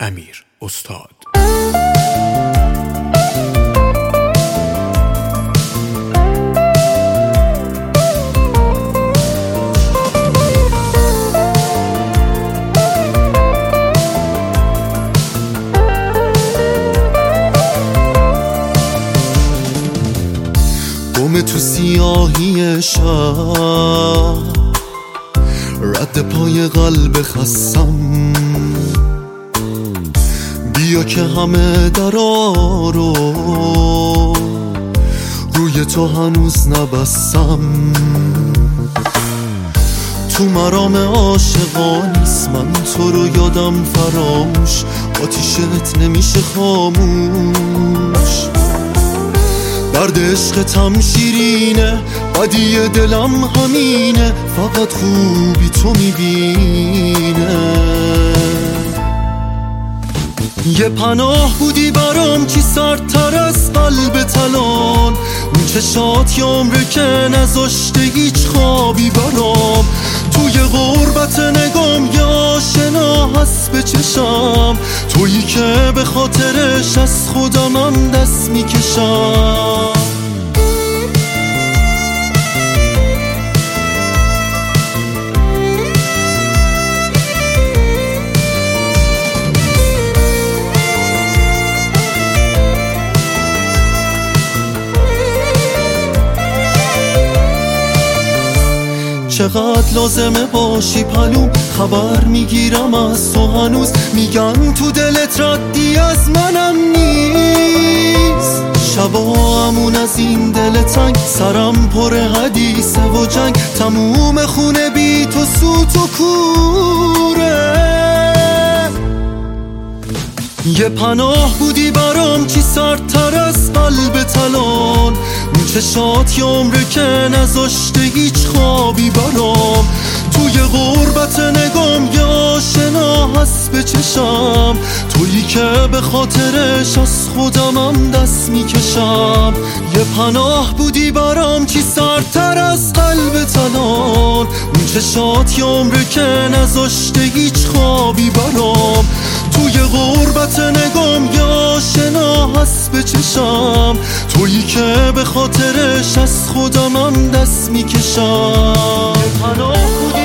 امیر استاد. گم تو سیاهی شب، رد پای قلب خستم، بیا که همه درا رو روی تو هنوز نبستم. تو مرام عاشقانیست، من تو رو یادم فراموش، آتیشت نمیشه خاموش. درد عشقتم شیرینه، بدی دلم همینه، فقط خوبی تو میبینه. یه پناه بودی برام چی سردتر از قلب تلان، اون چشات یه عمره که نذاشته هیچ خوابی برام. توی غربت نگام یه آشنا هست به چشم، تویی که به خاطرش از خودمم دست میکشم. چقدر لازمه باشی پلوم، خبر میگیرم از تو هنوز، میگن تو دلت ردی از منم نیست. شبا همون از این دل تنگ، سرم پر حدیثه و جنگ، تموم خونه بی تو سوت و کوره. یه پناه بودی برام چی سردتر از قلب تلان، اون چشات یه عمره که نذاشته هیچ خوابی برام. توی غربت نگام یه آشنا هست به چشم، تویی که به خاطرش از خودمم دست میکشم. یه پناه بودی برام چی سردتر از قلب تلان، اون چشات یه عمره که نذاشته هیچ خوابی برام. توی غربت نگام یه آشنا هست به چشم، تویی که به خاطرش از خودمم دست میکشم. یه پناه بودی